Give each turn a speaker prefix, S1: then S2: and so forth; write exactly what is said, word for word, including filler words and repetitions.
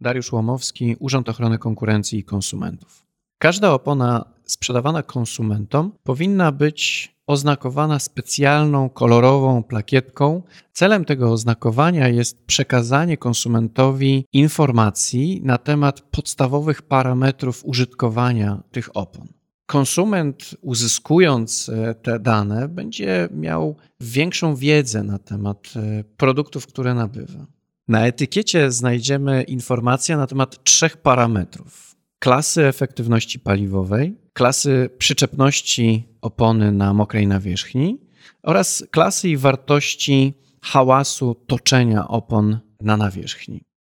S1: Dariusz Łomowski, Urząd Ochrony Konkurencji i Konsumentów. Każda opona sprzedawana konsumentom powinna być oznakowana specjalną, kolorową plakietką. Celem tego oznakowania jest przekazanie konsumentowi informacji na temat podstawowych parametrów użytkowania tych opon. Konsument, uzyskując te dane, będzie miał większą wiedzę na temat produktów, które nabywa. Na etykiecie znajdziemy informacje na temat trzech parametrów: klasy efektywności paliwowej, klasy przyczepności opony na mokrej nawierzchni oraz klasy i wartości hałasu toczenia opon na nawierzchni.